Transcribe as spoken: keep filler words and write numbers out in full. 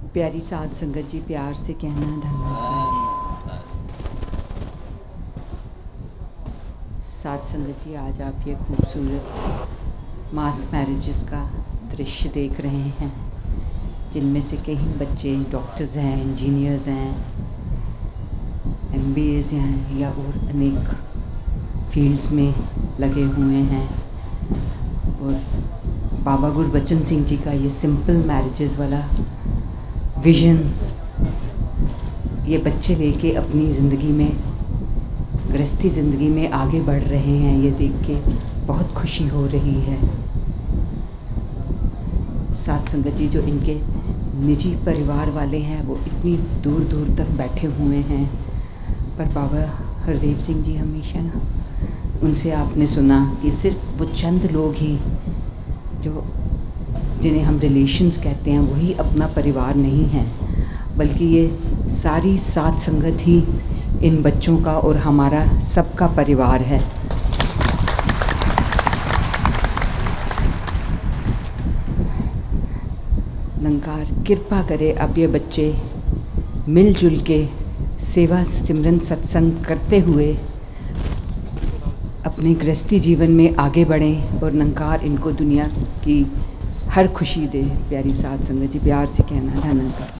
प्यारी साध संगत जी, प्यार से कहना धन्यवाद। साध संगत जी, आज आप ये खूबसूरत मास मैरिजेस का दृश्य देख रहे हैं, जिनमें से कई बच्चे डॉक्टर्स हैं, इंजीनियर्स हैं, एम बी एज़ हैं या और अनेक फील्ड्स में लगे हुए हैं। और बाबा गुरबचन सिंह जी का ये सिंपल मैरिजेस वाला विज़न ये बच्चे लेके अपनी ज़िंदगी में, गृहस्थी ज़िंदगी में आगे बढ़ रहे हैं, ये देख के बहुत खुशी हो रही है। साध संगत जी, जो इनके निजी परिवार वाले हैं वो इतनी दूर दूर तक बैठे हुए हैं, पर बाबा हरदेव सिंह जी हमेशा ना, उनसे आपने सुना कि सिर्फ वो चंद लोग ही जो जिन्हें हम रिलेशंस कहते हैं वही अपना परिवार नहीं है, बल्कि ये सारी साध संगत ही इन बच्चों का और हमारा सबका परिवार है। निरंकार कृपा करे अब ये बच्चे मिलजुल के सेवा सिमरन सत्संग करते हुए अपने गृहस्थी जीवन में आगे बढ़ें और निरंकार इनको दुनिया की हर खुशी दे। प्यारी साध संगत जी, प्यार से कहना धन्यवाद।